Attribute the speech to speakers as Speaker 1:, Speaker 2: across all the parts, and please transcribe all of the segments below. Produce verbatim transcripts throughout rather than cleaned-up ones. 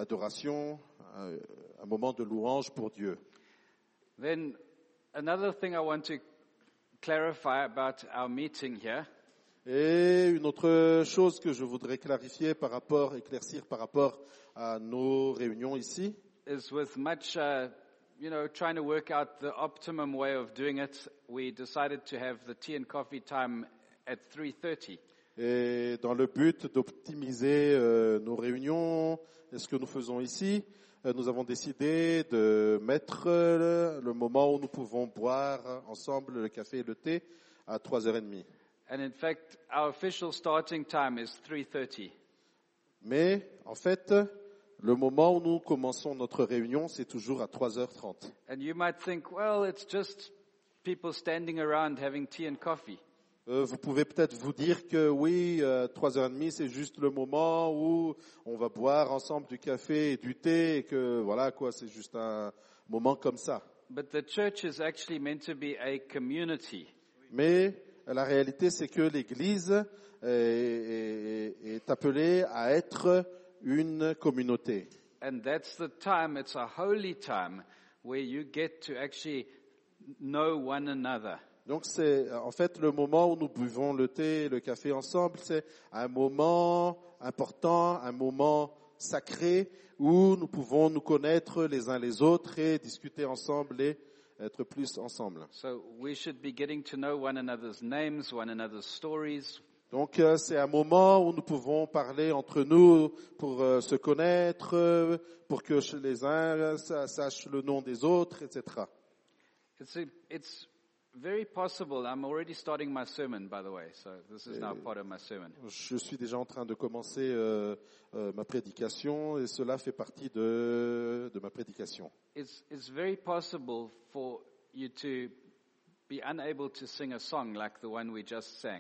Speaker 1: adoration, un, un moment de louange pour Dieu.
Speaker 2: Then another thing I want to clarify about our meeting here
Speaker 1: Et une autre chose que je voudrais clarifier par rapport, éclaircir par rapport à nos réunions ici,
Speaker 2: is with much, uh, you know, trying to work out the optimum way of doing it, we decided to have the tea and coffee time at three thirty.
Speaker 1: et dans le but d'optimiser euh, nos réunions et ce que nous faisons ici, euh, nous avons décidé de mettre euh, le moment où nous pouvons boire ensemble le café et le thé à trois heures trente.
Speaker 2: And in fact, our official starting time is three thirty.
Speaker 1: Mais en fait, le moment où nous commençons notre réunion, c'est toujours à trois heures trente.
Speaker 2: And you might think, well, it's just people standing around having tea and coffee.
Speaker 1: Euh, vous pouvez peut-être vous dire que oui, euh, trois heures trente, c'est juste le moment où on va boire ensemble du café et du thé et que voilà quoi, c'est juste un moment comme ça.
Speaker 2: But the church is actually meant to be a community.
Speaker 1: Mais la réalité, c'est que l'Église est, est, est appelée à être une communauté.
Speaker 2: And that's the time, it's a holy time where you get to actually know one another.
Speaker 1: Donc c'est en fait le moment où nous buvons le thé et le café ensemble, c'est un moment important, un moment sacré où nous pouvons nous connaître les uns les autres et discuter ensemble et être plus ensemble.
Speaker 2: So we should be getting to know one another's names, one another's stories.
Speaker 1: Donc euh, c'est un moment où nous pouvons parler entre nous pour euh, se connaître, euh, pour que les uns euh, sachent le nom des autres, et cetera.
Speaker 2: It's a, it's very possible. I'm already starting my sermon, by the way, so this is now part of my sermon.
Speaker 1: Je suis déjà en train de commencer euh, euh, ma prédication et cela fait partie de, de ma prédication.
Speaker 2: It's, it's very possible for you to be unable to sing a song like the one we just sang.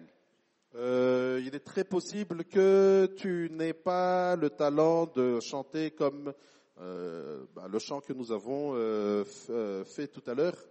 Speaker 1: Euh, il est très possible que tu n'aies pas le talent de chanter comme euh, bah, le chant que nous avons euh, f- euh, fait tout à l'heure.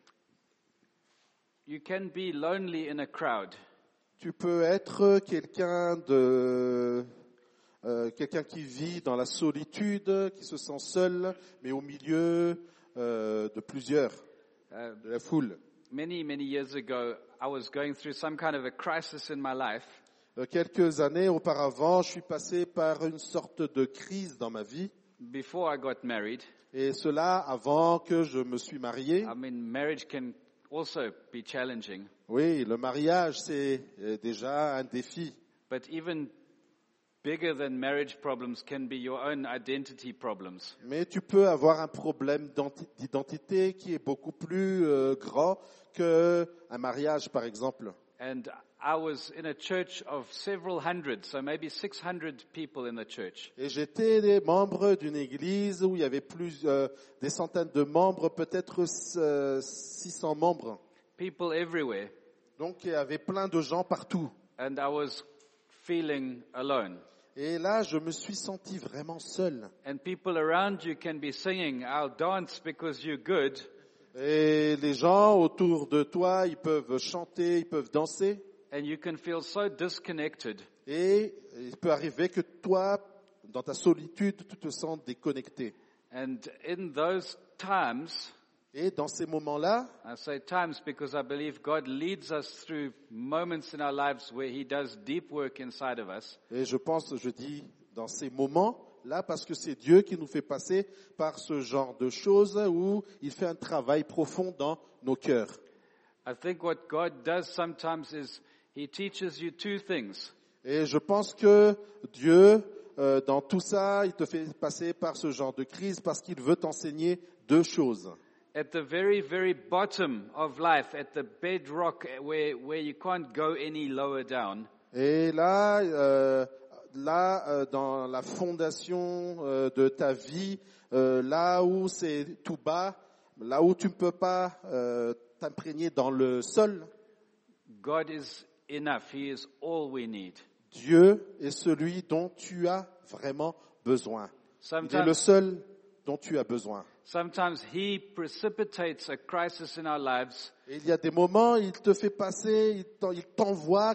Speaker 2: You can be lonely in a crowd.
Speaker 1: Tu peux être quelqu'un de euh, quelqu'un qui vit dans la solitude, qui se sent seul, mais au milieu euh, de plusieurs,
Speaker 2: Uh,
Speaker 1: de la foule.
Speaker 2: many, many years ago, I was going through some kind of a crisis in my life.
Speaker 1: Euh, quelques années auparavant, je suis passé par une sorte de crise dans ma vie,
Speaker 2: Before I got married,
Speaker 1: et cela avant que je me suis marié.
Speaker 2: I mean, marriage can also be challenging,
Speaker 1: Oui, le mariage, c'est euh, déjà un défi.
Speaker 2: but even bigger than marriage problems can be your own identity problems.
Speaker 1: Mais tu peux avoir un problème d'identi- d'identité qui est beaucoup plus euh, grand qu'un mariage, par exemple.
Speaker 2: And I was in a church of several hundred, so maybe six hundred people in the church.
Speaker 1: Et j'étais des membres d'une église où il y avait plus euh, des centaines de membres, peut-être euh, six cents membres.
Speaker 2: People everywhere.
Speaker 1: Donc il y avait plein de gens partout.
Speaker 2: And I was feeling alone.
Speaker 1: Et là, je me suis senti vraiment seul.
Speaker 2: And people around you can be singing, I'll dance because you're good.
Speaker 1: Et les gens autour de toi, ils peuvent chanter, ils peuvent danser.
Speaker 2: And you can feel so disconnected.
Speaker 1: Et il peut arriver que toi, dans ta solitude, tu te sens déconnecté.
Speaker 2: And in those times,
Speaker 1: Et dans ces moments-là,
Speaker 2: I say times because I believe God leads us through moments in our lives where He does deep work inside of us.
Speaker 1: et je pense, je dis, dans ces moments-là, parce que c'est Dieu qui nous fait passer par ce genre de choses où il fait un travail profond dans nos cœurs.
Speaker 2: I think what God does sometimes is He teaches you two things.
Speaker 1: Et je pense que Dieu, euh, dans tout ça, il te fait passer par ce genre de crise parce qu'il veut t'enseigner deux choses.
Speaker 2: At the very, very bottom of life, at the bedrock where, where you can't go any lower down,
Speaker 1: Et là, euh, là, euh, dans la fondation euh, de ta vie, euh, là où c'est tout bas, là où tu ne peux pas euh, t'imprégner dans le sol,
Speaker 2: God is enough. He is all we need.
Speaker 1: Dieu est celui dont tu as vraiment besoin. Il est le
Speaker 2: Sometimes,
Speaker 1: seul dont tu as besoin.
Speaker 2: sometimes He precipitates a crisis in our lives
Speaker 1: Et il y a des moments, il te fait passer, il t'en- il t'envoie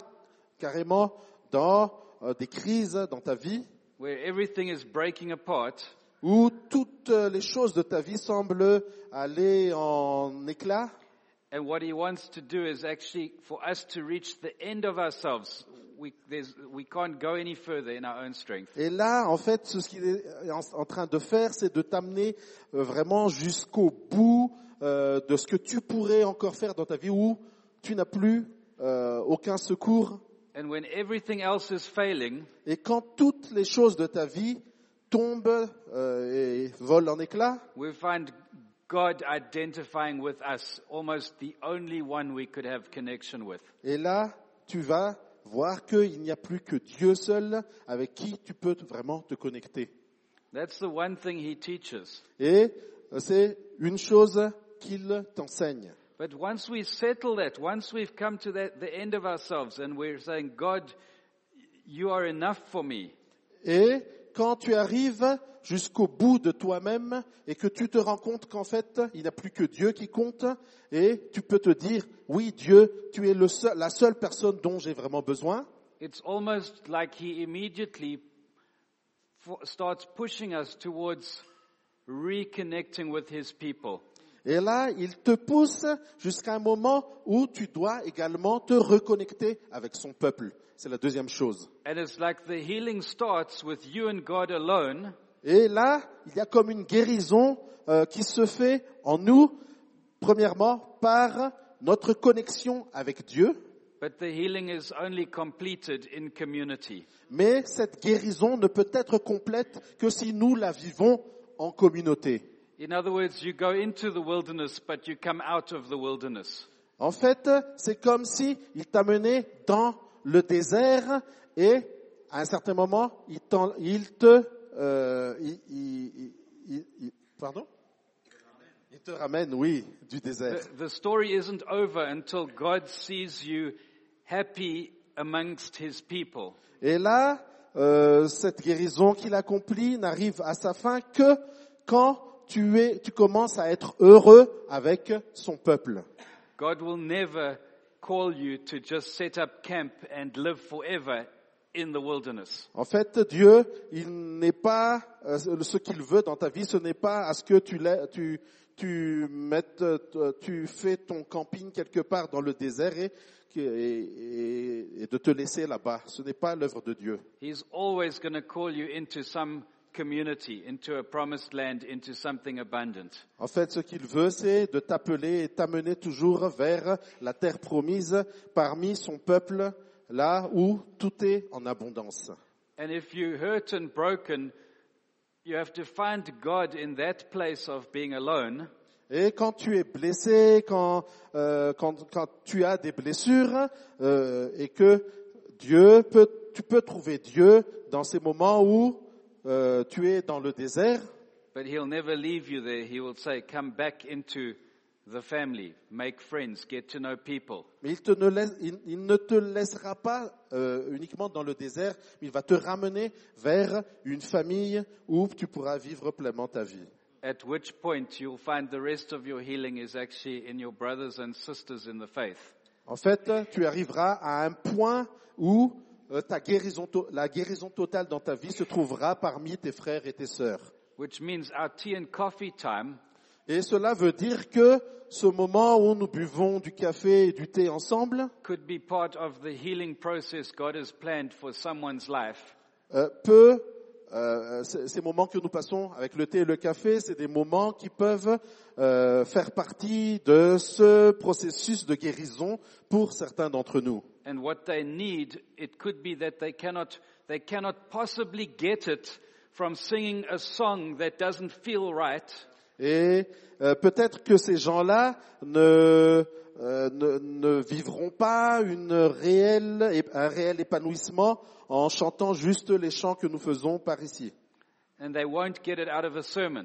Speaker 1: carrément dans euh, des crises dans ta vie,
Speaker 2: where everything is breaking apart,
Speaker 1: où toutes les choses de ta vie semblent aller en éclat.
Speaker 2: And what he wants to do is actually for us to reach the end of ourselves. We, there's, we can't go any further in our own strength.
Speaker 1: Et là, en fait, ce qu'il est en, en train de faire, c'est de t'amener euh, vraiment jusqu'au bout euh, de ce que tu pourrais encore faire dans ta vie où tu n'as plus euh, aucun secours.
Speaker 2: And when everything else is failing,
Speaker 1: Et quand toutes les choses de ta vie tombent euh, et volent en éclats,
Speaker 2: we find God identifying with us, almost the only one we could have connection with.
Speaker 1: et là, tu vas voir qu'il n'y a plus que Dieu seul avec qui tu peux vraiment te connecter.
Speaker 2: That's the one thing he teaches.
Speaker 1: Et c'est une chose qu'il t'enseigne.
Speaker 2: But once we settle that, once we've come to that, the end of ourselves and we're saying, God, you are enough for me.
Speaker 1: Et quand tu arrives jusqu'au bout de toi-même et que tu te rends compte qu'en fait, il n'y a plus que Dieu qui compte et tu peux te dire, oui Dieu, tu es le seul, la seule personne dont j'ai vraiment besoin.
Speaker 2: It's almost like he immediately f- starts pushing us towards reconnecting with his people.
Speaker 1: Et là, il te pousse jusqu'à un moment où tu dois également te reconnecter avec son peuple. C'est la deuxième chose.
Speaker 2: And it's like the healing starts with you and God alone.
Speaker 1: Et là, il y a comme une guérison euh, qui se fait en nous, premièrement, par notre connexion avec Dieu.
Speaker 2: But the healing is only completed in community.
Speaker 1: Mais cette guérison ne peut être complète que si nous la vivons en communauté.
Speaker 2: In other words, you go into the wilderness, but you come out of the wilderness.
Speaker 1: En fait, c'est comme si il t'amenait dans le désert et à un certain moment, il, t'en- il te, euh, il, il- il- il- pardon, il te ramène, oui, du désert.
Speaker 2: The, the story isn't over until God sees you happy amongst his people.
Speaker 1: Et là, euh, cette guérison qu'il accomplit n'arrive à sa fin que quand tu es, tu commences à être heureux avec son peuple.
Speaker 2: God will never call you to just set up camp and live forever in the wilderness.
Speaker 1: En fait, Dieu, il n'est pas euh, ce qu'il veut dans ta vie, ce n'est pas à ce que tu l'aies- tu tu mettes, euh, tu fais ton camping quelque part dans le désert et, et, et- et de te laisser là-bas. Ce n'est pas l'œuvre de Dieu.
Speaker 2: He's always going to call you into some community, into a promised land, into something abundant.
Speaker 1: En fait, ce qu'il veut, c'est de t'appeler et t'amener toujours vers la terre promise parmi son peuple, là où tout est en abondance.
Speaker 2: And if you're hurt and broken, you have to find God in that place of being alone.
Speaker 1: Et quand tu es blessé, quand, euh, quand, quand tu as des blessures, euh, et que Dieu peut, tu peux trouver Dieu dans ces moments où euh, tu es dans le désert,
Speaker 2: But he'll never leave you there. He will say, come back into the family, make friends, get to know people.
Speaker 1: mais il, te ne, laisse, il, il ne te laissera pas euh, uniquement dans le désert, mais il va te ramener vers une famille où tu pourras vivre pleinement ta vie.
Speaker 2: At which point you'll find the rest of your healing is actually in your brothers and sisters in the faith.
Speaker 1: En fait, tu arriveras à un point où euh, ta guérison, to- la guérison totale dans ta vie se trouvera parmi tes frères et tes sœurs.
Speaker 2: Which means our tea and coffee time
Speaker 1: Et cela veut dire que ce moment où nous buvons du café et du thé ensemble
Speaker 2: could be part of the healing process God has planned for someone's life.
Speaker 1: euh, peut, euh, ces ces moments que nous passons avec le thé et le café, c'est des moments qui peuvent euh, faire partie de ce processus de guérison pour certains d'entre nous.
Speaker 2: And what they need, it could be that they cannot, they cannot possibly get it from singing a song that doesn't feel right.
Speaker 1: Et euh, peut-être que ces gens-là ne, euh, ne, ne vivront pas une réelle, un réel épanouissement en chantant juste les chants que nous faisons par ici.
Speaker 2: And they won't get it out of a sermon.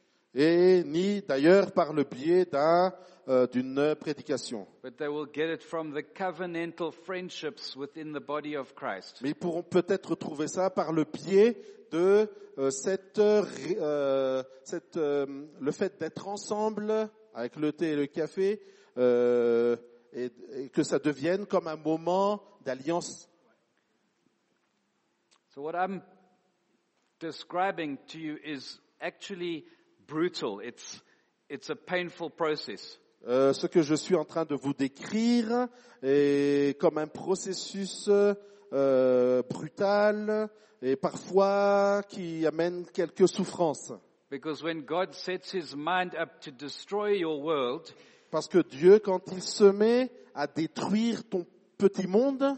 Speaker 1: Et ni d'ailleurs par le biais d'un, euh, d'une prédication.
Speaker 2: But they will get it from the covenantal friendships within the body of Christ.
Speaker 1: Mais ils pourront peut-être trouver ça par le biais de euh, cette, euh, cette, euh, le fait d'être ensemble avec le thé et le café, euh, et, et que ça devienne comme un moment d'alliance.
Speaker 2: So what I'm describing to you is actually brutal. It's, it's a painful process.
Speaker 1: Euh, ce que je suis en train de vous décrire est comme un processus euh, brutal et parfois qui amène quelques souffrances.
Speaker 2: Because when God sets his mind up to destroy your world,
Speaker 1: Parce que Dieu, quand il se met à détruire ton petit monde,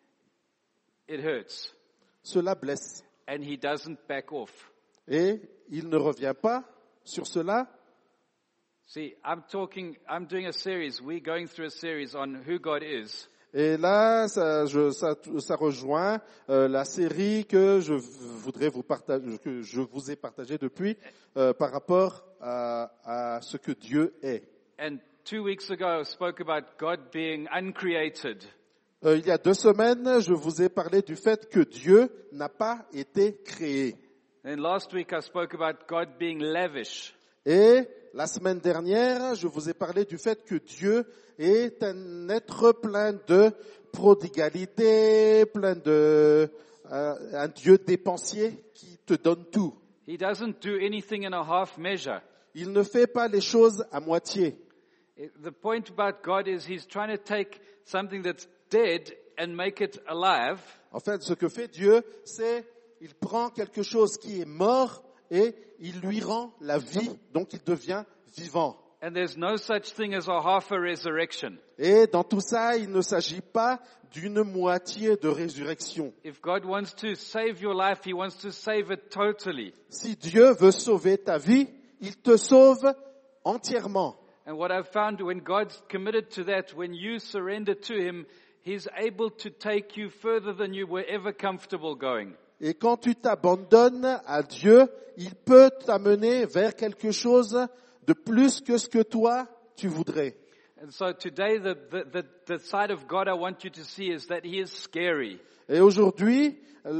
Speaker 2: it hurts.
Speaker 1: cela blesse.
Speaker 2: And he doesn't back off.
Speaker 1: Et il ne revient pas sur cela.
Speaker 2: See, I'm talking, I'm doing a series, we're going through a series on who God is.
Speaker 1: Et là, ça, je, ça, ça rejoint euh, la série que je voudrais vous partager, que je vous ai partagée depuis euh, par rapport à, à ce que Dieu est.
Speaker 2: And two weeks ago I spoke about God being uncreated.
Speaker 1: Euh, il y a deux semaines, je vous ai parlé du fait que Dieu n'a pas été créé.
Speaker 2: And last week I spoke about God being lavish.
Speaker 1: Et la semaine dernière, je vous ai parlé du fait que Dieu est un être plein de prodigalité, plein de, euh, un Dieu dépensier qui te donne tout.
Speaker 2: He doesn't do anything in a half measure.
Speaker 1: Il ne fait pas les choses à moitié.
Speaker 2: The point about God is he's trying to take something that's dead and make it alive.
Speaker 1: En fait, ce que fait Dieu, c'est il prend quelque chose qui est mort et il lui rend la vie, donc il devient vivant.
Speaker 2: And there's no such thing as a half a resurrection.
Speaker 1: Et dans tout ça, il ne s'agit pas d'une moitié de résurrection.
Speaker 2: If God wants to save your life, he wants to save it totally.
Speaker 1: Si Dieu veut sauver ta vie, il te sauve entièrement.
Speaker 2: And what I've found when God's committed to that, when you surrender to him, he's able to take you further than you were ever comfortable going.
Speaker 1: Et quand tu t'abandonnes à Dieu, il peut t'amener vers quelque chose de plus que ce que toi, tu voudrais.
Speaker 2: And so today, the, the, the, the side of God I want you to see is that he is scary.
Speaker 1: Et aujourd'hui,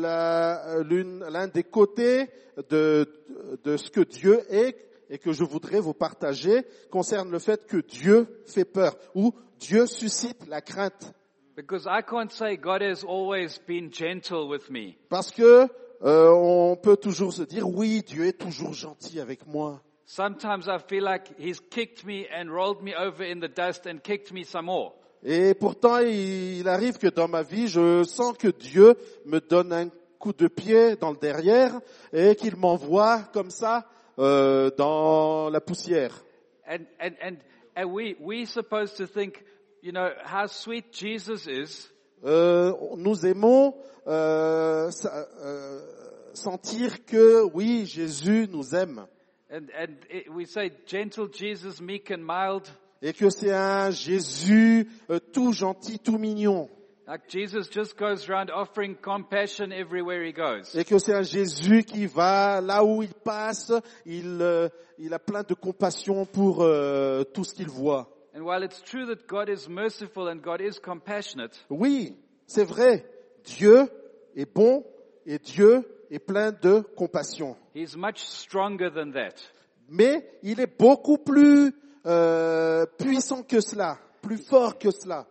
Speaker 1: la- l'une- l'un des côtés de, de ce que Dieu est et que je voudrais vous partager concerne le fait que Dieu fait peur ou Dieu suscite la crainte.
Speaker 2: Because I can't say God has always been gentle with me.
Speaker 1: Parce que euh, on peut toujours se dire oui, Dieu est toujours gentil avec moi.
Speaker 2: Sometimes I feel like he's kicked me and rolled me over in the dust and kicked me some more.
Speaker 1: Et pourtant, il arrive que dans ma vie, je sens que Dieu me donne un coup de pied dans le derrière et qu'il m'envoie comme ça euh, dans la poussière.
Speaker 2: And, and, and, and we, we supposed to think, you know, how sweet Jesus is.
Speaker 1: Euh, nous aimons euh, sa- euh, sentir que oui, Jésus nous aime
Speaker 2: And, and it, we say, gentle Jesus, meek and mild.
Speaker 1: et que c'est un Jésus euh, tout gentil, tout mignon.
Speaker 2: Like Jesus just goes around offering compassion everywhere he goes.
Speaker 1: Et que c'est un Jésus qui va là où il passe, il, euh, il a plein de compassion pour euh, tout ce qu'il voit.
Speaker 2: And while it's true that God is merciful and God is compassionate,
Speaker 1: Oui, c'est vrai, Dieu est bon et Dieu est plein de compassion.
Speaker 2: he's much stronger than that.
Speaker 1: Mais il est beaucoup plus euh, puissant que cela, plus fort que cela.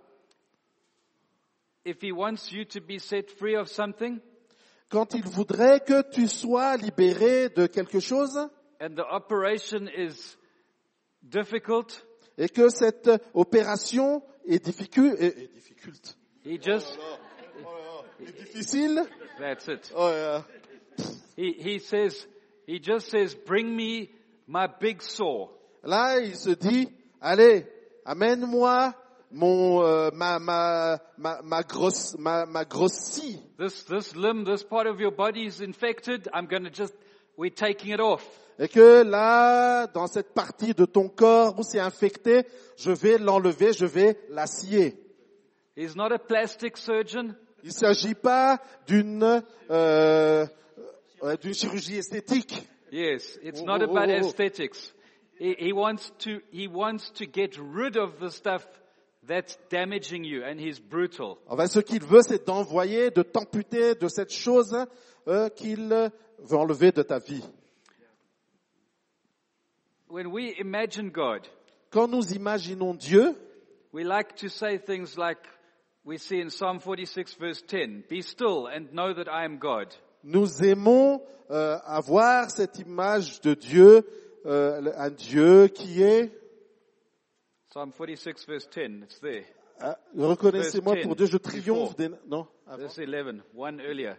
Speaker 2: If he wants you to be set free of something,
Speaker 1: Quand il voudrait que tu sois libéré de quelque chose
Speaker 2: and the operation is difficult,
Speaker 1: et que cette opération est difficile, est, est difficile,
Speaker 2: he just,
Speaker 1: est difficile,
Speaker 2: that's it.
Speaker 1: oh, yeah.
Speaker 2: He, he says, he just says, bring me my big saw.
Speaker 1: Là, il se dit, allez, amène-moi mon euh, ma ma ma ma grosse ma ma grosse scie.
Speaker 2: This, this limb, this part of your body is infected. I'm going to just, we're taking it off.
Speaker 1: Et que là, dans cette partie de ton corps où c'est infecté, je vais l'enlever, je vais la scier.
Speaker 2: He's not a plastic surgeon.
Speaker 1: Il ne s'agit pas d'une euh, euh, d'une chirurgie esthétique.
Speaker 2: Yes, it's
Speaker 1: Oh,
Speaker 2: not
Speaker 1: oh,
Speaker 2: about
Speaker 1: oh, oh.
Speaker 2: aesthetics. He, he wants to, he wants to get rid of the stuff that's damaging you, and he's brutal.
Speaker 1: Enfin, ce qu'il veut, c'est d'envoyer, de t'amputer de cette chose euh, qu'il veut enlever de ta vie.
Speaker 2: When we imagine God,
Speaker 1: Quand nous imaginons Dieu,
Speaker 2: we like to say things like we see in Psalm forty-six verse ten, be still and know that I am God.
Speaker 1: nous aimons euh, avoir cette image de Dieu, euh, un Dieu qui est...
Speaker 2: Psalm forty-six verse ten, it's there.
Speaker 1: Ah, reconnaissez-moi
Speaker 2: Verse
Speaker 1: pour
Speaker 2: ten,
Speaker 1: Dieu, je triomphe
Speaker 2: before.
Speaker 1: des... Non, avant.
Speaker 2: Verse eleven, one earlier.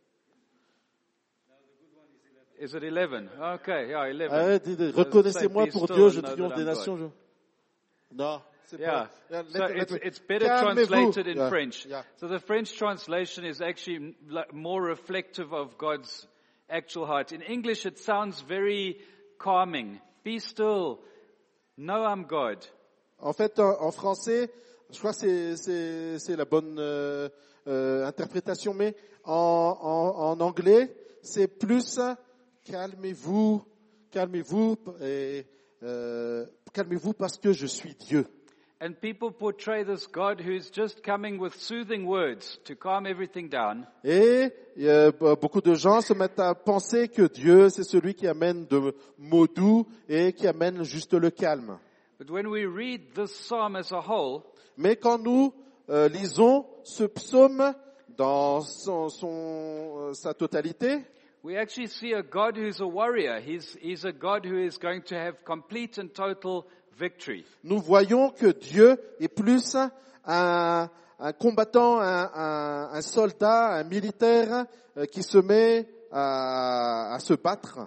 Speaker 2: Is it eleven? Okay, yeah, eleven.
Speaker 1: Ah ouais, dis- dis,
Speaker 2: Does it say,
Speaker 1: reconnaissez-moi
Speaker 2: "Be
Speaker 1: pour
Speaker 2: still
Speaker 1: Dieu,
Speaker 2: and
Speaker 1: je
Speaker 2: know
Speaker 1: triomphe
Speaker 2: that
Speaker 1: des
Speaker 2: I'm
Speaker 1: nations.
Speaker 2: God"?
Speaker 1: Je... Non, c'est
Speaker 2: Yeah.
Speaker 1: pas... Yeah,
Speaker 2: So
Speaker 1: let-
Speaker 2: it's,
Speaker 1: let-
Speaker 2: it's better
Speaker 1: Calmez-vous.
Speaker 2: translated in
Speaker 1: Yeah,
Speaker 2: French.
Speaker 1: yeah.
Speaker 2: So the French translation is actually like more reflective of God's actual heart. In English, it sounds very calming. Be still. Know I'm God.
Speaker 1: En fait, en, en français, je crois que c'est, c'est, c'est la bonne euh, euh, interprétation, mais en, en, en anglais, c'est plus calmez-vous, calmez-vous, et, euh, calmez-vous parce que je suis Dieu.
Speaker 2: And people portray this God who's just coming with soothing words to calm everything down.
Speaker 1: Et euh, beaucoup de gens se mettent à penser que Dieu, c'est celui qui amène de mots doux et qui amène juste le calme.
Speaker 2: But when we read this psalm as a whole,
Speaker 1: Mais quand nous euh, lisons ce psaume dans son, son, euh, sa totalité,
Speaker 2: we actually see a God who's a warrior. He's, he's a God who is going to have complete and total victory.
Speaker 1: nous voyons que Dieu est plus un, un combattant, un, un, un soldat, un militaire euh, qui se met à, à se battre.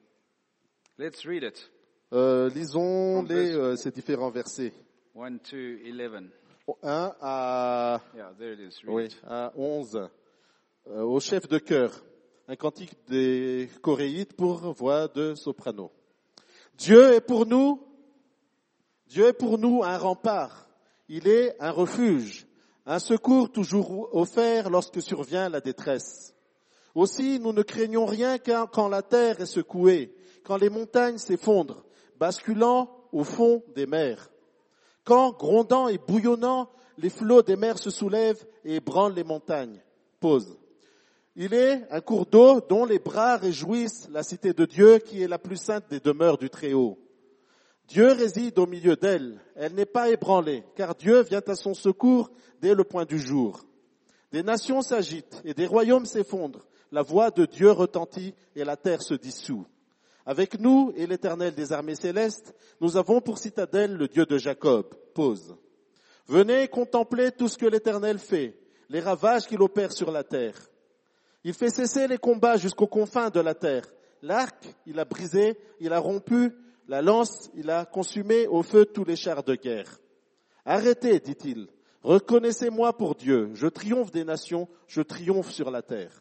Speaker 2: Let's read it.
Speaker 1: Euh, lisons les, euh, ces différents versets.
Speaker 2: one to eleven.
Speaker 1: un à,
Speaker 2: Yeah, there it is. Read
Speaker 1: oui,
Speaker 2: it.
Speaker 1: à onze. Euh, au chef de chœur, un cantique des choréites pour voix de soprano. Dieu est pour nous, Dieu est pour nous un rempart. Il est un refuge, un secours toujours offert lorsque survient la détresse. Aussi, nous ne craignons rien quand, quand la terre est secouée, quand les montagnes s'effondrent, basculant au fond des mers. Quand, grondant et bouillonnant, les flots des mers se soulèvent et ébranlent les montagnes. Pause. Il est un cours d'eau dont les bras réjouissent la cité de Dieu qui est la plus sainte des demeures du Très-Haut. Dieu réside au milieu d'elle. Elle n'est pas ébranlée, car Dieu vient à son secours dès le point du jour. Des nations s'agitent et des royaumes s'effondrent. La voix de Dieu retentit et la terre se dissout. Avec nous et l'Éternel des armées célestes, nous avons pour citadelle le Dieu de Jacob. Pause. Venez contempler tout ce que l'Éternel fait, les ravages qu'il opère sur la terre. Il fait cesser les combats jusqu'aux confins de la terre. L'arc, il a brisé, il a rompu, la lance, il a consumé au feu tous les chars de guerre. Arrêtez, dit-il, reconnaissez-moi pour Dieu, je triomphe des nations, je triomphe sur la terre.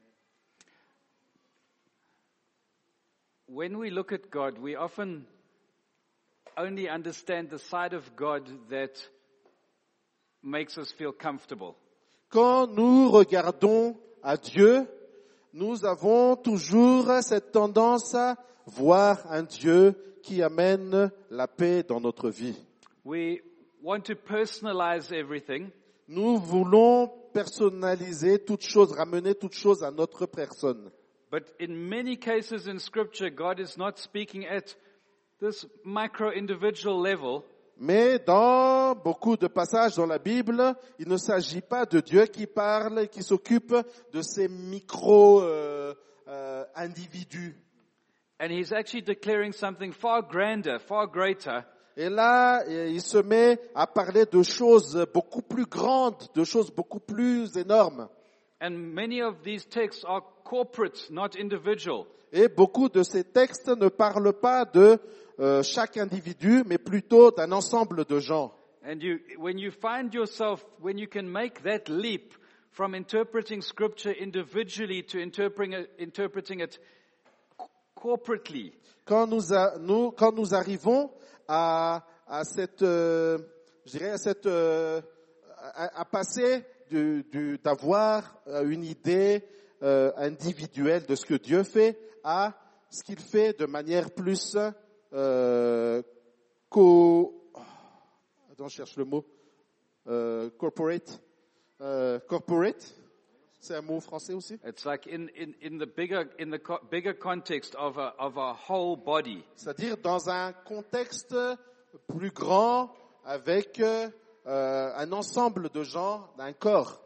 Speaker 2: When we look at God, we often only understand the side of God that makes us feel comfortable.
Speaker 1: Quand nous regardons à Dieu, nous avons toujours cette tendance à voir un Dieu qui amène la paix dans notre vie.
Speaker 2: We want to personalize everything.
Speaker 1: Nous voulons personnaliser toute chose, ramener toute chose à notre personne.
Speaker 2: But in many cases in Scripture, God is not speaking at this micro-individual level.
Speaker 1: Mais dans beaucoup de passages dans la Bible, il ne s'agit pas de Dieu qui parle, qui s'occupe de ces micro euh, euh, individus.
Speaker 2: And He's actually declaring something far grander, far greater.
Speaker 1: Et là, il se met à parler de choses beaucoup plus grandes, de choses beaucoup plus énormes.
Speaker 2: And many of these texts are corporate, not individual.
Speaker 1: Et beaucoup de ces textes ne parlent pas de euh, chaque individu, mais plutôt d'un ensemble de gens.
Speaker 2: And you, when you find yourself, when you can make that leap from interpreting Scripture individually to interpreting it, interpreting it corporately,
Speaker 1: Quand nous, a, nous, quand nous arrivons à, à cette, euh, je dirais, à cette, euh, à, à passer du, du, d'avoir une idée euh, individuelle de ce que Dieu fait à ce qu'il fait de manière plus euh, co, attends, je cherche le mot, euh, corporate, euh, corporate. C'est un mot français aussi?
Speaker 2: it's like in, in, in the bigger in the co- bigger context of a of a whole body.
Speaker 1: C'est-à-dire dans un contexte plus grand avec euh, un ensemble de gens d'un corps.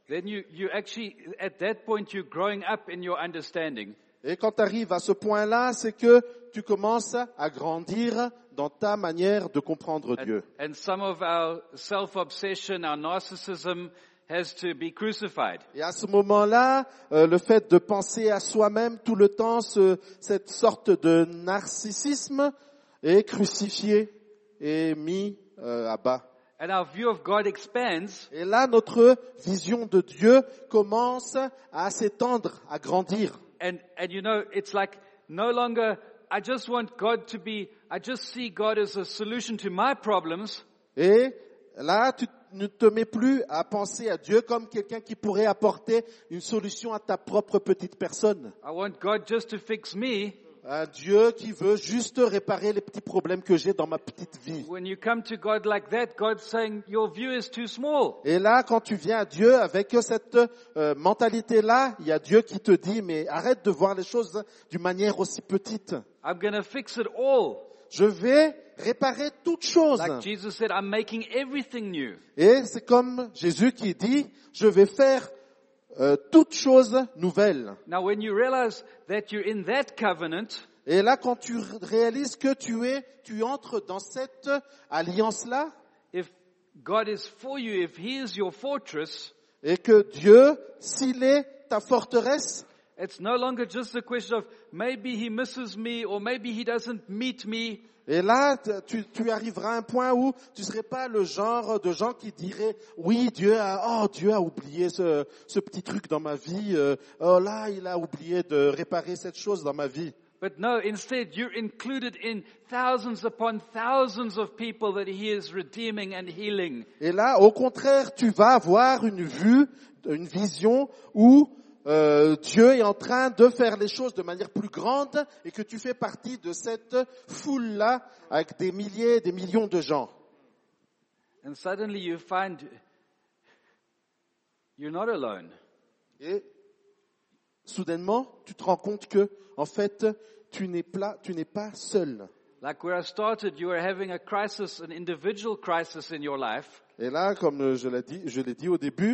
Speaker 2: then you, you actually, at that point, you're growing up in your understanding.
Speaker 1: Et quand tu arrives à ce point-là, c'est que tu commences à grandir dans ta manière de comprendre Dieu.
Speaker 2: And, and some of our self-obsession, our narcissism has to be crucified.
Speaker 1: Et à ce moment-là, euh, le fait de penser à soi-même tout le temps, ce, cette sorte de narcissisme est crucifié et mis euh, à bas.
Speaker 2: And our view of God expands.
Speaker 1: Et là, notre vision de Dieu commence à s'étendre, à grandir.
Speaker 2: And, and you know, it's like no longer, I just want God to be, I just see God as a solution to my problems.
Speaker 1: Et là, tu ne te mets plus à penser à Dieu comme quelqu'un qui pourrait apporter une solution à ta propre petite personne.
Speaker 2: I want God just to fix me.
Speaker 1: Un Dieu qui veut juste réparer les petits problèmes que j'ai dans ma petite vie.
Speaker 2: When you come to God like that, God's saying your view is too small.
Speaker 1: Et là, quand tu viens à Dieu avec cette euh, mentalité-là, il y a Dieu qui te dit, mais arrête de voir les choses d'une manière aussi petite.
Speaker 2: I'm going to fix it all.
Speaker 1: Je vais réparer toutes choses.
Speaker 2: Like Jesus said, I'm making everything new.
Speaker 1: Et c'est comme Jésus qui dit, je vais faire euh, toutes choses nouvelles.
Speaker 2: Now when you realize that you're in that covenant,
Speaker 1: Et là, quand tu réalises que tu es, tu entres dans cette alliance-là,
Speaker 2: if God is for you, if He is your fortress,
Speaker 1: et que Dieu, s'il est ta forteresse,
Speaker 2: it's no longer just a question of maybe He misses me or maybe He doesn't meet me.
Speaker 1: et là, tu, tu arriveras à un point où tu serais pas le genre de gens qui diraient, oui, Dieu a, oh, Dieu a oublié ce, ce petit truc dans ma vie, euh, oh là, il a oublié de réparer cette chose dans ma vie.
Speaker 2: But no, instead you're included in thousands upon thousands of people that He is redeeming and healing.
Speaker 1: Et là, au contraire, tu vas avoir une vue, une vision où Euh, Dieu est en train de faire les choses de manière plus grande et que tu fais partie de cette foule-là avec des milliers, des millions de gens.
Speaker 2: And suddenly you find you're not alone.
Speaker 1: Et soudainement, tu te rends compte que, en fait, tu n'es pas, tu n'es pas seul.
Speaker 2: Like where I started, you are having a crisis, an individual crisis in your life.
Speaker 1: Et là, comme je l'ai dit, je l'ai dit au début,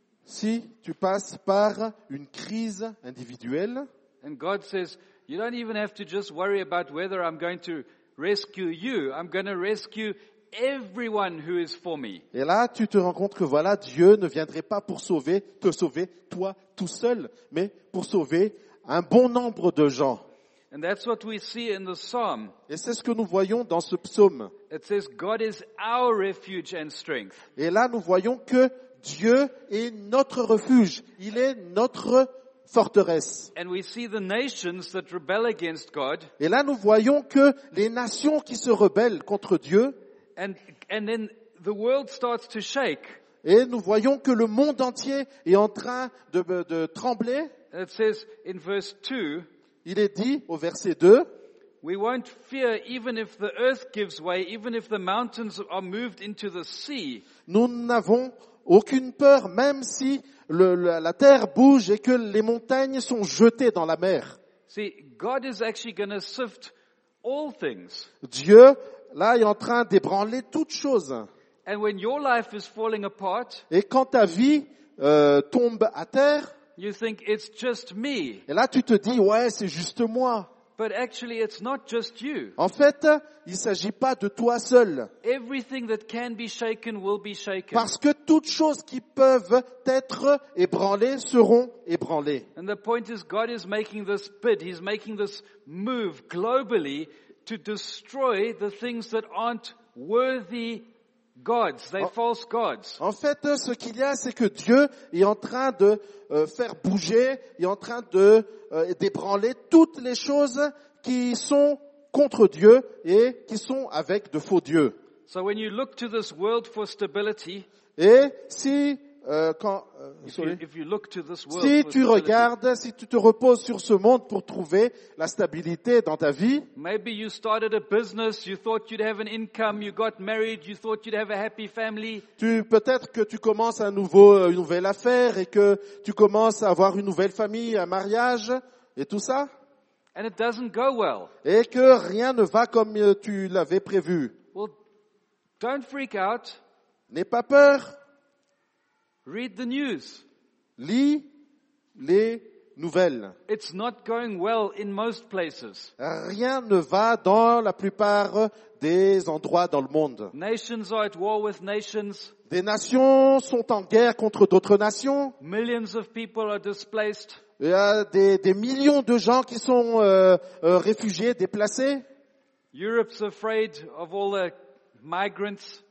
Speaker 1: si tu passes par une crise individuelle,
Speaker 2: And God says, you don't even have to just worry about whether I'm going to rescue you. I'm going to rescue everyone who is for me.
Speaker 1: et là, tu te rends compte que voilà, Dieu ne viendrait pas pour sauver, te sauver toi tout seul, mais pour sauver un bon nombre de gens.
Speaker 2: And that's what we see in the Psalm.
Speaker 1: Et c'est ce que nous voyons dans ce psaume.
Speaker 2: It says, God is our refuge and strength.
Speaker 1: Et là, nous voyons que Dieu est notre refuge. Il est notre forteresse.
Speaker 2: And we see the nations that rebel against God.
Speaker 1: Et là, nous voyons que les nations qui se rebellent contre Dieu,
Speaker 2: And, and then the world starts to shake.
Speaker 1: et nous voyons que le monde entier est en train de, de trembler.
Speaker 2: And it says in verse two,
Speaker 1: Il est dit au verset deux,
Speaker 2: we won't fear even if the earth gives way, even if the mountains are moved into the sea.
Speaker 1: nous n'avons aucune peur, même si le, la, la terre bouge et que les montagnes sont jetées dans la mer.
Speaker 2: See, God is actually going to sift all things.
Speaker 1: Dieu, là, est en train d'ébranler toutes choses.
Speaker 2: And when your life is falling apart,
Speaker 1: Et quand ta vie euh, tombe à terre,
Speaker 2: you think it's just me.
Speaker 1: et là tu te dis, ouais, c'est juste moi.
Speaker 2: But actually it's not just you.
Speaker 1: En fait, il ne s'agit pas de toi seul.
Speaker 2: Everything that can be shaken will be shaken.
Speaker 1: Parce que toutes choses qui peuvent être ébranlées seront ébranlées.
Speaker 2: And the point is, God is making this bid, He's making this move globally to destroy the things that aren't worthy gods. They're
Speaker 1: Oh.
Speaker 2: false gods.
Speaker 1: En fait, ce qu'il y a, c'est que Dieu est en train de euh, faire bouger, est en train de euh, d'ébranler toutes les choses qui sont contre Dieu et qui sont avec de faux dieux.
Speaker 2: So when you look to this world for stability,
Speaker 1: Et si euh, quand euh,
Speaker 2: if
Speaker 1: sorry.
Speaker 2: you, if you look to this world
Speaker 1: si
Speaker 2: for
Speaker 1: tu
Speaker 2: stability,
Speaker 1: regardes, si tu te reposes sur ce monde pour trouver la stabilité dans ta vie,
Speaker 2: maybe you started a business, you thought you'd have an income, you got married, you thought you'd have a happy family,
Speaker 1: tu peut-être que tu commences un nouveau, une nouvelle affaire et que tu commences à avoir une nouvelle famille, un mariage et tout ça,
Speaker 2: and it doesn't go well.
Speaker 1: et que rien ne va comme euh, tu l'avais prévu.
Speaker 2: Well, don't freak out.
Speaker 1: N'aie pas peur,
Speaker 2: Read the news.
Speaker 1: Lis les nouvelles.
Speaker 2: It's not going well in most places.
Speaker 1: Rien ne va dans la plupart des endroits dans le monde.
Speaker 2: Nations are at war with nations.
Speaker 1: Des nations sont en guerre contre d'autres nations.
Speaker 2: Millions of people are displaced.
Speaker 1: Il y a des, des millions de gens qui sont euh, euh, réfugiés, déplacés.
Speaker 2: Europe's afraid of all the migrants.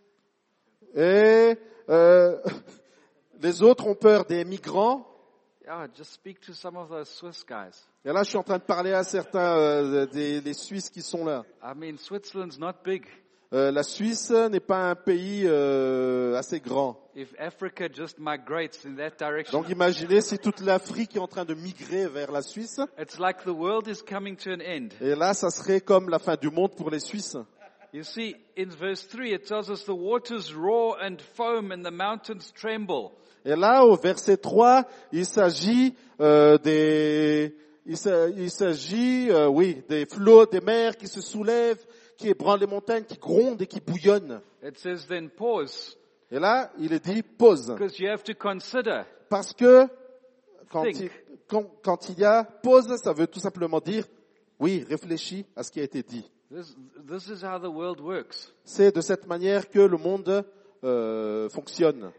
Speaker 1: Et euh, les autres ont peur des migrants.
Speaker 2: Yeah, just speak to some of those Swiss guys.
Speaker 1: Et là, je suis en train de parler à certains euh, des les Suisses qui sont là.
Speaker 2: I mean, Switzerland's not big.
Speaker 1: Euh, la Suisse n'est pas un pays euh, assez grand.
Speaker 2: If Africa just migrates in that direction,
Speaker 1: Donc imaginez si toute l'Afrique est en train de migrer vers la Suisse.
Speaker 2: it's like the world is coming to an end.
Speaker 1: Et là, ça serait comme la fin du monde pour les Suisses.
Speaker 2: You see, in verse three, it tells us the waters roar and foam and the mountains tremble.
Speaker 1: Et là, au verset trois, il s'agit euh, des, il s'a- il s'agit, euh, oui, des flots, des mers qui se soulèvent, qui ébranlent les montagnes, qui grondent et qui bouillonnent.
Speaker 2: It says then pause,
Speaker 1: Et là, il est dit pause,
Speaker 2: because you have to consider.
Speaker 1: parce que quand
Speaker 2: Think.
Speaker 1: il, quand, quand il y a pause, ça veut tout simplement dire, oui, réfléchis à ce qui a été dit.
Speaker 2: This, this is how the world works.
Speaker 1: C'est de cette manière que le monde euh, fonctionne.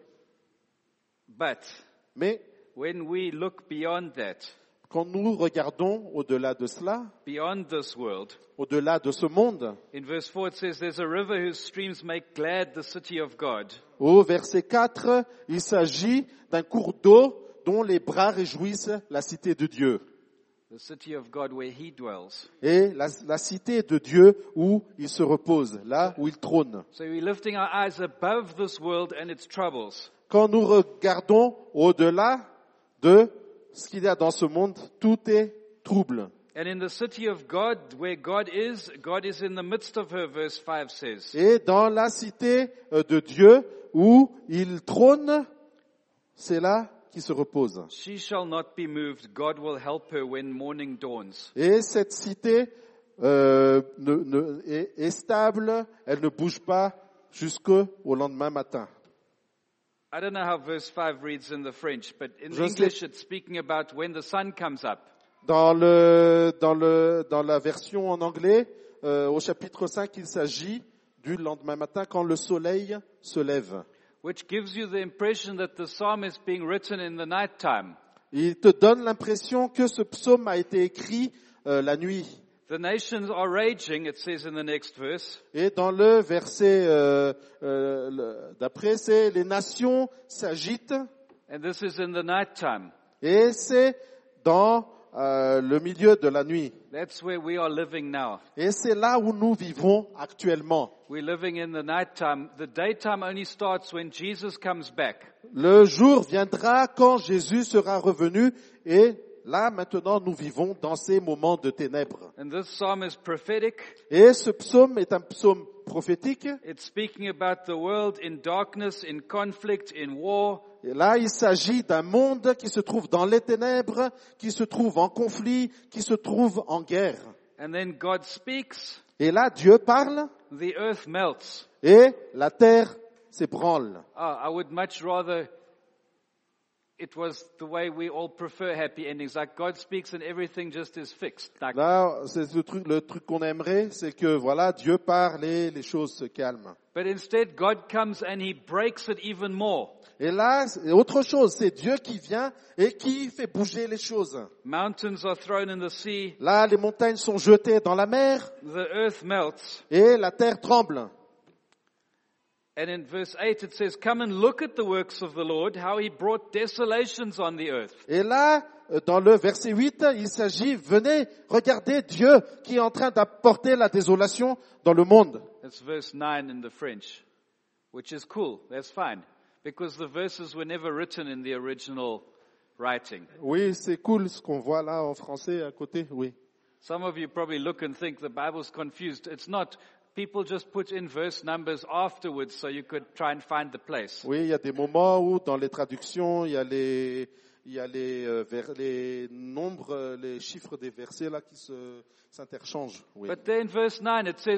Speaker 2: But
Speaker 1: Mais
Speaker 2: when we look beyond that,
Speaker 1: quand nous regardons au-delà de cela,
Speaker 2: beyond this world,
Speaker 1: au-delà de ce monde,
Speaker 2: in verse four it says, there's a river whose streams make glad the city of God.
Speaker 1: au verset quatre, il s'agit d'un cours d'eau dont les bras réjouissent la cité de Dieu.
Speaker 2: The city of God where he dwells.
Speaker 1: Et la, la cité de Dieu où il se repose, là où il trône.
Speaker 2: So we're lifting our eyes above this world and its troubles.
Speaker 1: Quand nous regardons au-delà de ce qu'il y a dans ce monde, tout est trouble.
Speaker 2: And in the city of God, where God is, God is in the midst of her, verse five says.
Speaker 1: Et dans la cité euh, de Dieu où il trône, c'est là qu'il se repose.
Speaker 2: She shall not be moved. God will help her when morning dawns.
Speaker 1: Et cette cité euh, ne, ne- est, est stable, elle ne bouge pas jusqu'au lendemain matin.
Speaker 2: I don't know how verse five reads in the French, but in
Speaker 1: Je sais-
Speaker 2: English it's speaking about when the sun comes up.
Speaker 1: Dans le dans le dans la version en anglais, euh, au chapitre cinq, il s'agit du lendemain matin quand le soleil se lève.
Speaker 2: Which gives you the impression that the psalm is being written in the night time.
Speaker 1: Il te donne l'impression que ce psaume a été écrit euh, la nuit.
Speaker 2: The nations are raging, it says in the next verse.
Speaker 1: Et dans le verset euh, euh, le- d'après, c'est les nations s'agitent
Speaker 2: And this is in the night time.
Speaker 1: et c'est dans euh, le milieu de la nuit.
Speaker 2: That's where we are living now.
Speaker 1: Et c'est là où nous vivons actuellement.
Speaker 2: We're living in the night time. The daytime only starts when Jesus comes back.
Speaker 1: Le jour viendra quand Jésus sera revenu et là maintenant nous vivons dans ces moments de ténèbres.
Speaker 2: And this psalm is prophetic.
Speaker 1: Et ce psaume est un psaume prophétique.
Speaker 2: It's speaking about the world in darkness, in conflict, in war.
Speaker 1: Et là, il s'agit d'un monde qui se trouve dans les ténèbres, qui se trouve en conflit, qui se trouve en guerre.
Speaker 2: And then God speaks,
Speaker 1: Et là, Dieu parle
Speaker 2: the earth melts.
Speaker 1: et la terre s'ébranle.
Speaker 2: Oh, I would much rather it was the way we all prefer happy endings. Like God speaks and everything just is fixed. Like,
Speaker 1: Là, c'est le truc, le truc qu'on aimerait, c'est que voilà, Dieu parle et les choses se calment.
Speaker 2: but instead God comes and He breaks it even more.
Speaker 1: Et là, c'est autre chose, c'est Dieu qui vient et qui fait bouger les choses.
Speaker 2: Mountains are thrown in the sea.
Speaker 1: Là, les montagnes sont jetées dans la mer
Speaker 2: The earth melts.
Speaker 1: et la terre tremble.
Speaker 2: And in verse eight it says, come and look at the works of the Lord, how He brought desolations on the earth.
Speaker 1: Et là, euh, dans le verset huit, il s'agit, venez, regardez Dieu qui est en train d'apporter la désolation dans le monde.
Speaker 2: That's verse nine in the French, which is cool. That's fine. Because the verses were never written in the original writing.
Speaker 1: Oui, c'est cool ce qu'on voit là en français à côté, oui.
Speaker 2: Some of you probably look and think the Bible's confused. It's not. People just put in verse numbers afterwards so you could try and find the place.
Speaker 1: Oui, il y a des moments où dans les traductions, il y a les, il y a les, euh, vers, les nombres, euh, les chiffres des versets là qui se, s'interchangent. Oui.
Speaker 2: But there in verse nine it says,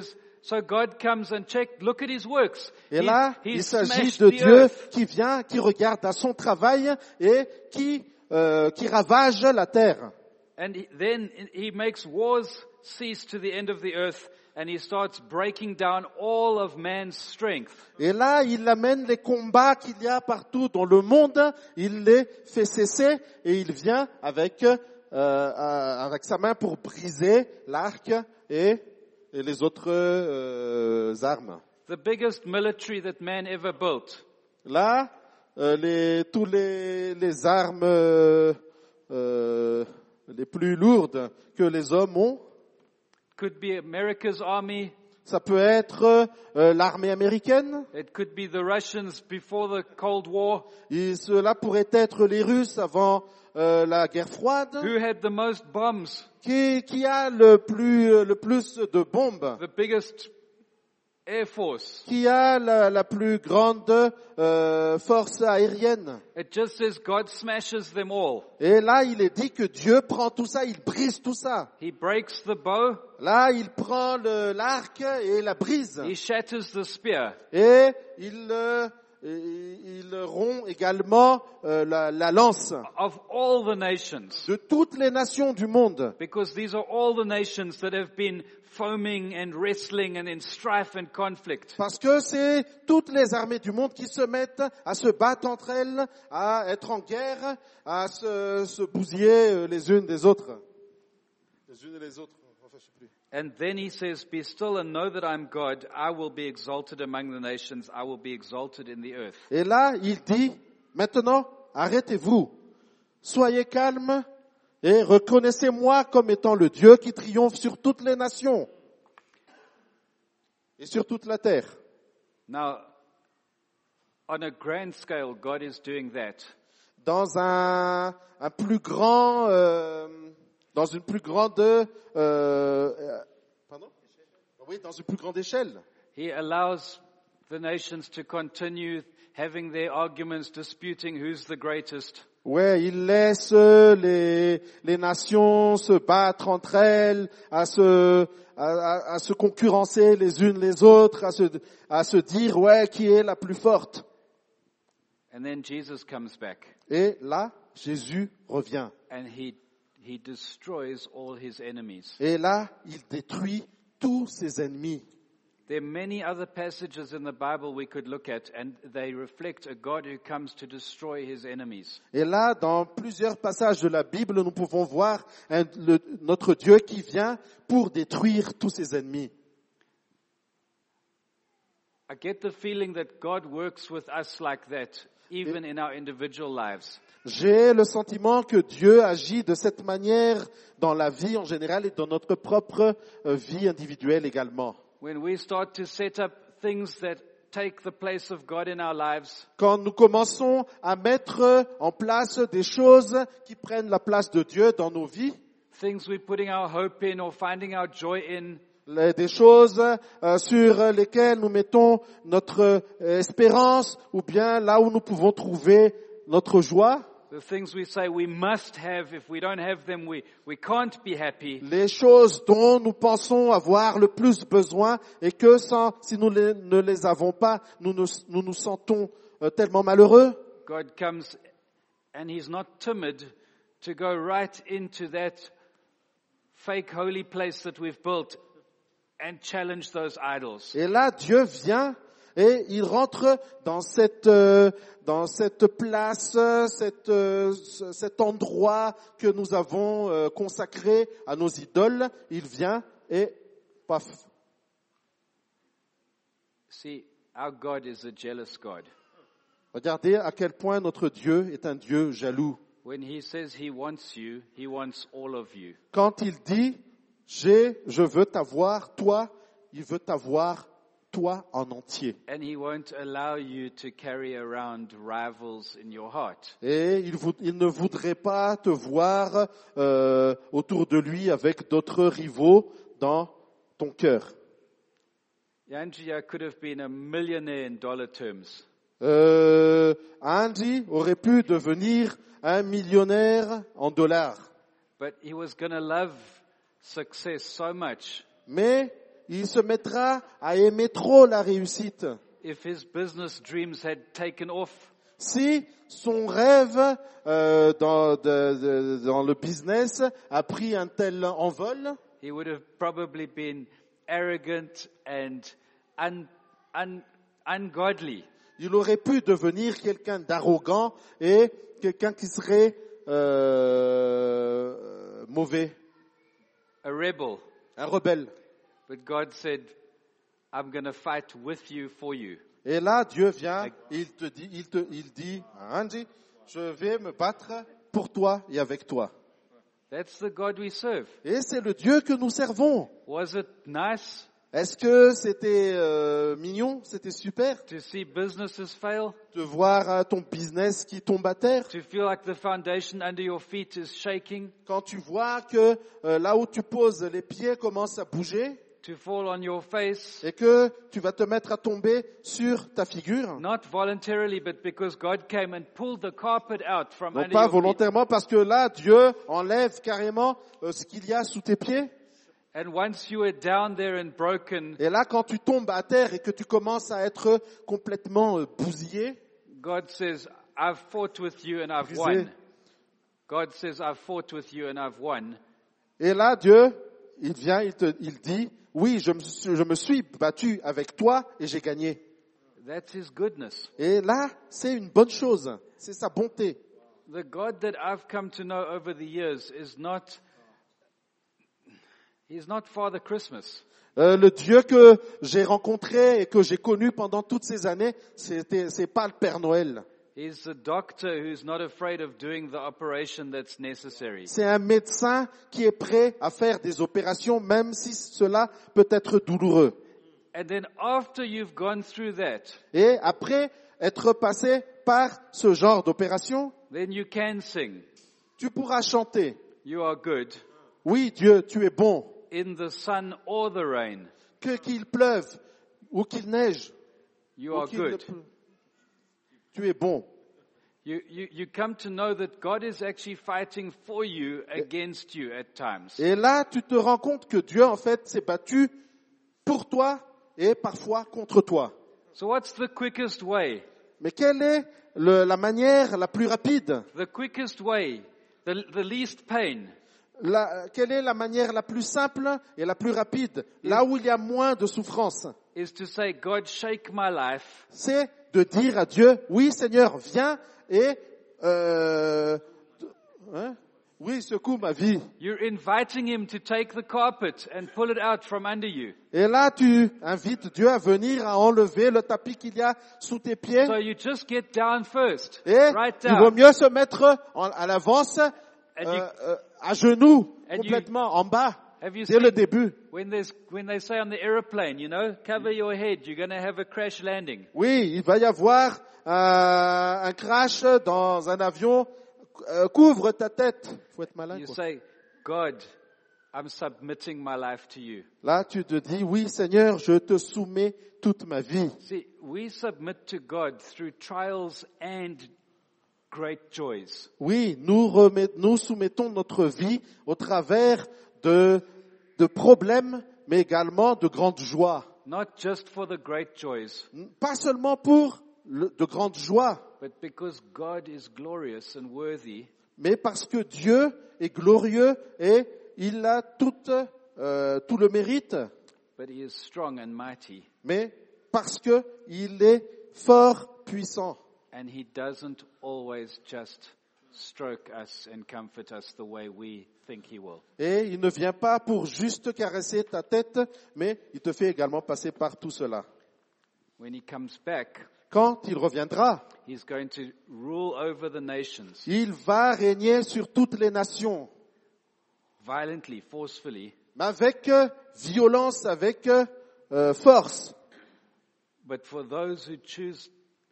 Speaker 2: So God comes and check, look at his works.
Speaker 1: Et
Speaker 2: He-
Speaker 1: là,
Speaker 2: he
Speaker 1: il s'agit
Speaker 2: smashed
Speaker 1: de
Speaker 2: the
Speaker 1: Dieu
Speaker 2: earth.
Speaker 1: qui vient, qui regarde à son travail et qui, euh, qui ravage la terre.
Speaker 2: And he- then he makes wars cease to the end of the earth, and he starts breaking down all of man's strength.
Speaker 1: Et là, il amène les combats qu'il y a partout dans le monde, il les fait cesser et il vient avec, euh, euh, avec sa main pour briser l'arc et, et les autres euh, armes.
Speaker 2: The biggest military that man ever built
Speaker 1: Là, euh, les, tous les, les armes euh, euh, les plus lourdes que les hommes ont,
Speaker 2: could be America's army.
Speaker 1: ça peut être euh, l'armée américaine,
Speaker 2: It could be the Russians before the Cold War.
Speaker 1: et cela pourrait être les Russes avant euh, la guerre froide.
Speaker 2: Who had the most bombs?
Speaker 1: Qui, qui a le plus, le plus de bombes?
Speaker 2: The biggest air force.
Speaker 1: Qui a la, la plus grande euh, force aérienne?
Speaker 2: It just says God smashes them all.
Speaker 1: Et là, il est dit que Dieu prend tout ça, il brise tout ça.
Speaker 2: He breaks the bow.
Speaker 1: Là, il prend le- l'arc et la brise.
Speaker 2: He shatters the spear.
Speaker 1: Et il, euh, il rompt également euh, la, la lance
Speaker 2: Of all the nations.
Speaker 1: de toutes les nations du monde.
Speaker 2: Because these are all the nations that have been foaming and wrestling and in strife and conflict.
Speaker 1: Parce que c'est toutes les armées du monde qui se mettent à se battre entre elles, à être en guerre, à se, se bousiller euh, les unes des autres. Les unes et les autres. Enfin, je sais plus.
Speaker 2: And then he says, be still and know that I'm God. I will be exalted among the nations. I will be exalted in the earth.
Speaker 1: Et là, il dit, maintenant, arrêtez-vous, soyez calmes et reconnaissez-moi comme étant le Dieu qui triomphe sur toutes les nations et sur toute la terre.
Speaker 2: Now, on a grand scale, God is doing that.
Speaker 1: Dans un, un plus grand, euh, dans une plus grande, euh, euh, pardon? Oui, dans une plus grande échelle.
Speaker 2: He allows the nations to continue having their arguments, disputing who's the greatest.
Speaker 1: Ouais, il laisse les, les nations se battre entre elles, à se, à, à, à se concurrencer les unes les autres, à se, à se dire, ouais, qui est la plus forte.
Speaker 2: And then Jesus comes back
Speaker 1: Et là, Jésus revient.
Speaker 2: and he, he destroys all his enemies.
Speaker 1: Et là, il détruit tous ses ennemis.
Speaker 2: There are many other passages in the Bible we could look at, and they reflect a God who comes to destroy his enemies.
Speaker 1: Et là, dans plusieurs passages de la Bible, nous pouvons voir un- le- notre Dieu qui vient pour détruire tous ses ennemis.
Speaker 2: I get the feeling that God works with us like that, even in our individual lives.
Speaker 1: J'ai le sentiment que Dieu agit de cette manière dans la vie en général et dans notre propre euh, vie individuelle également.
Speaker 2: When we start to set up things that take the place of God in our lives,
Speaker 1: Quand nous commençons à mettre en place des choses qui prennent la place de Dieu dans nos vies,
Speaker 2: things we're putting our hope in or finding our joy in,
Speaker 1: les- des choses euh, sur lesquelles nous mettons notre euh, espérance ou bien là où nous pouvons trouver notre joie,
Speaker 2: the things we say we must have, if we don't have them, we, we can't be happy.
Speaker 1: les choses dont nous pensons avoir le plus besoin et que sans, si nous les- ne les avons pas, nous nous, nous, nous sentons euh, tellement malheureux.
Speaker 2: God comes and he's not timid to go right into that fake holy place that we've built and challenge those idols.
Speaker 1: Et là, Dieu vient et il rentre dans cette euh, dans cette place, cette, euh, ce- cet endroit que nous avons euh, consacré à nos idoles. Il vient et paf.
Speaker 2: See, our God is a jealous God.
Speaker 1: Regardez à quel point notre Dieu est un Dieu jaloux.
Speaker 2: When he says he wants you, he wants all of you.
Speaker 1: Quand il dit j'ai, je veux t'avoir, toi, il veut t'avoir toi en entier.
Speaker 2: And he won't allow you to carry around rivals in your heart.
Speaker 1: Et il, vou- il ne voudrait pas te voir euh, autour de lui avec d'autres rivaux dans ton cœur.
Speaker 2: Andrea could have been a millionaire in dollar terms.
Speaker 1: Euh, Andy aurait pu devenir un millionnaire en dollars,
Speaker 2: But he was going to love success so much
Speaker 1: mais il se mettra à aimer trop la réussite.
Speaker 2: if his business dreams had taken off,
Speaker 1: Si son rêve euh, dans, de- de- dans le business a pris un tel envol,
Speaker 2: he would have probably been arrogant and un, un, ungodly.
Speaker 1: il aurait pu devenir quelqu'un d'arrogant et quelqu'un qui serait euh, mauvais,
Speaker 2: A rebel.
Speaker 1: un rebelle.
Speaker 2: But God said, I'm going to fight with you for you.
Speaker 1: Et là, Dieu vient, il te dit, il te, il dit, à Andy, je vais me battre pour toi et avec toi.
Speaker 2: That's the God we serve.
Speaker 1: Et c'est le Dieu que nous servons.
Speaker 2: Was it nice
Speaker 1: Est-ce que c'était euh, mignon, c'était super
Speaker 2: to see businesses fail?
Speaker 1: de voir euh, ton business qui tombe à terre?
Speaker 2: To feel like the foundation under your feet is shaking?
Speaker 1: Quand tu vois que euh, là où tu poses les pieds commence à bouger
Speaker 2: To fall on your face?
Speaker 1: et que tu vas te mettre à tomber sur ta figure?
Speaker 2: Not voluntarily, but because God came and pulled the carpet out from
Speaker 1: Non
Speaker 2: under
Speaker 1: pas
Speaker 2: your feet.
Speaker 1: volontairement, parce que là, Dieu enlève carrément euh, ce qu'il y a sous tes pieds.
Speaker 2: And once you are down there and broken,
Speaker 1: Et là, quand tu tombes à terre et que tu commences à être complètement euh, bousillé,
Speaker 2: God says, I've fought with you and I've
Speaker 1: Brisé.
Speaker 2: won. God says, I've fought with you and I've won.
Speaker 1: et là, Dieu, il vient, il te, il dit, oui, je me, suis- je me suis battu avec toi et j'ai gagné.
Speaker 2: That's his goodness.
Speaker 1: Et là, c'est une bonne chose. C'est sa bonté.
Speaker 2: The God that I've come to know over the years is not, he's not Father Christmas.
Speaker 1: Euh, le Dieu que j'ai rencontré et que j'ai connu pendant toutes ces années, c'était, c'est pas le Père Noël.
Speaker 2: He's a doctor who's not afraid of doing the operation that's necessary.
Speaker 1: C'est un médecin qui est prêt à faire des opérations, même si cela peut être douloureux.
Speaker 2: And then after you've gone through that,
Speaker 1: Et après être passé par ce genre d'opération,
Speaker 2: then you can sing.
Speaker 1: tu pourras chanter.
Speaker 2: You are good
Speaker 1: Oui, Dieu, tu es bon.
Speaker 2: in the sun or the rain.
Speaker 1: Que qu'il pleuve ou qu'il neige,
Speaker 2: You
Speaker 1: ou
Speaker 2: are
Speaker 1: qu'il ne
Speaker 2: good.
Speaker 1: pleu- tu es bon.
Speaker 2: You, you, you come to know that God is actually fighting for you against you at times.
Speaker 1: Et là, tu te rends compte que Dieu, en fait, s'est battu pour toi et parfois contre toi.
Speaker 2: So what's the quickest way?
Speaker 1: Mais quelle est le- la manière la plus rapide?
Speaker 2: The quickest way, the, the least pain,
Speaker 1: La- quelle est la manière la plus simple et la plus rapide? Là où il y a moins de souffrance.
Speaker 2: is to say, God, shake my life.
Speaker 1: C'est de dire à Dieu, oui Seigneur, viens et euh, hein, oui, secoue ma vie.
Speaker 2: You're inviting him to take the carpet and pull it out from under you.
Speaker 1: Et là, tu invites Dieu à venir à enlever le tapis qu'il y a sous tes pieds.
Speaker 2: So you just get down first,
Speaker 1: Et
Speaker 2: right
Speaker 1: il vaut
Speaker 2: down.
Speaker 1: mieux se mettre en- à l'avance, euh,
Speaker 2: And you-
Speaker 1: euh, à genoux,
Speaker 2: And you-
Speaker 1: complètement en bas,
Speaker 2: Have you
Speaker 1: dès le
Speaker 2: seen
Speaker 1: début.
Speaker 2: when there's when they say on the aeroplane, you know, cover your head, you're going to have a crash landing.
Speaker 1: Oui, il va y avoir un, un crash dans un avion. Euh, couvre ta tête. Faut être malin,
Speaker 2: You
Speaker 1: quoi.
Speaker 2: say, God, I'm submitting my life to you.
Speaker 1: Là, tu te dis, oui Seigneur, je te soumets toute ma vie.
Speaker 2: See, we submit to God through trials and great joys.
Speaker 1: Oui, nous, remet- nous soumettons notre vie au travers de, de problèmes, mais également de grandes joies.
Speaker 2: Not just for the great joys,
Speaker 1: Pas seulement pour le- de grandes joies,
Speaker 2: but because God is glorious and worthy,
Speaker 1: mais parce que Dieu est glorieux et il a tout, euh, tout le mérite,
Speaker 2: but He is strong and mighty,
Speaker 1: mais parce que il est fort, puissant.
Speaker 2: and He doesn't always just stroke us and comfort us the way we think He will.
Speaker 1: Et il ne vient pas pour juste caresser ta tête, mais il te fait également passer par tout cela.
Speaker 2: When He comes back,
Speaker 1: Quand il reviendra,
Speaker 2: He's going to rule over the nations
Speaker 1: il va régner sur toutes les nations,
Speaker 2: violently, forcefully,
Speaker 1: mais avec euh, violence, avec euh, force.
Speaker 2: but for those who choose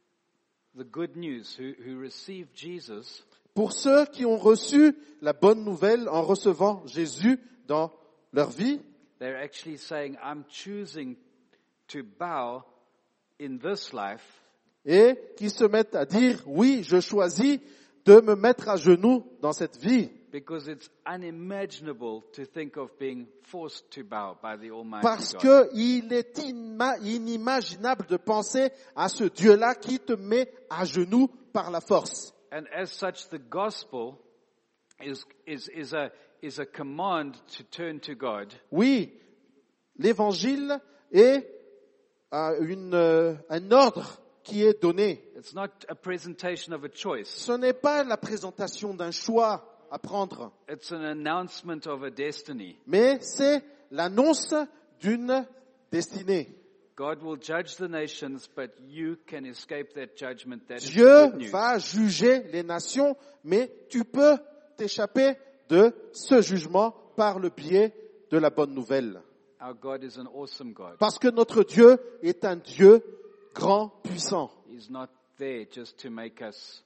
Speaker 2: the good news, who, who receive Jesus,
Speaker 1: Pour ceux qui ont reçu la bonne nouvelle en recevant Jésus dans leur vie,
Speaker 2: they're actually saying, I'm choosing to bow in this life
Speaker 1: et qui se mettent à dire, oui, je choisis de me mettre à genoux dans cette vie
Speaker 2: Because it's unimaginable to think of being forced to bow by the Almighty
Speaker 1: Parce
Speaker 2: God.
Speaker 1: que il est inma- inimaginable de penser à ce Dieu-là qui te met à genoux par la force.
Speaker 2: And as such, the gospel is, is, is, a, is a command to turn to God.
Speaker 1: Oui, l'évangile est euh, une, euh, un ordre qui est donné.
Speaker 2: It's not a presentation of a choice.
Speaker 1: Ce n'est pas la présentation d'un choix à prendre,
Speaker 2: It's an announcement of a destiny.
Speaker 1: mais c'est l'annonce d'une destinée.
Speaker 2: God will judge the nations, but you can escape that judgment. That is the
Speaker 1: Dieu
Speaker 2: good news.
Speaker 1: va juger les nations, mais tu peux t'échapper de ce jugement par le biais de la bonne nouvelle.
Speaker 2: Our God is an awesome God.
Speaker 1: Parce que notre Dieu est un Dieu grand, puissant.
Speaker 2: He's not there just to make us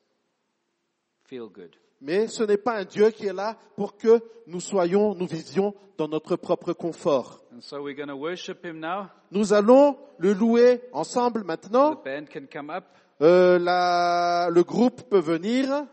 Speaker 2: feel good.
Speaker 1: Mais ce n'est pas un Dieu qui est là pour que nous soyons, nous vivions dans notre propre confort.
Speaker 2: And so we're going to worship Him now.
Speaker 1: Nous allons le louer ensemble
Speaker 2: The
Speaker 1: maintenant.
Speaker 2: band can come up.
Speaker 1: Euh, la, le groupe peut venir.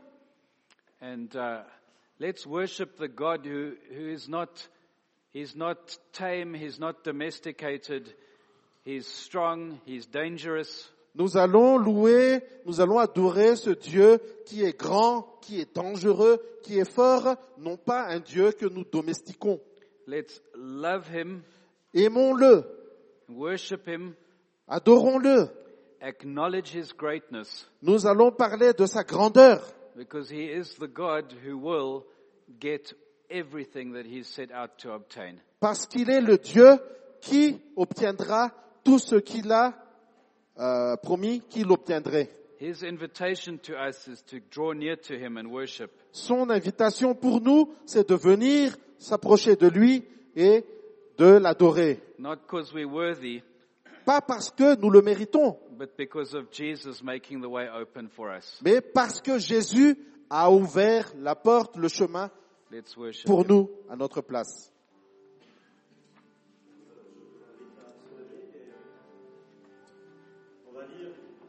Speaker 2: And uh, let's worship the God who, who is not, he's not tame, he's not domesticated, he's strong, he's dangerous.
Speaker 1: Nous allons louer, nous allons adorer ce Dieu qui est grand, qui est dangereux, qui est fort, non pas un Dieu que nous domestiquons.
Speaker 2: Let's love Him,
Speaker 1: Aimons-le,
Speaker 2: worship Him,
Speaker 1: adorons-le.
Speaker 2: acknowledge His greatness,
Speaker 1: Nous allons parler de sa grandeur,
Speaker 2: because He is the God who will get everything that He's set out to obtain.
Speaker 1: parce qu'il est le Dieu qui obtiendra tout ce qu'il a euh, promis qu'il obtiendrait.
Speaker 2: His invitation to us is to draw near to Him and worship.
Speaker 1: Son invitation pour nous, c'est de venir s'approcher de lui et de l'adorer.
Speaker 2: Not because we're worthy,
Speaker 1: Pas parce que nous le méritons,
Speaker 2: but because of Jesus making the way open for us.
Speaker 1: mais parce que Jésus a ouvert la porte, le chemin
Speaker 2: Let's worship
Speaker 1: pour
Speaker 2: Him.
Speaker 1: nous à notre place.
Speaker 3: On va lire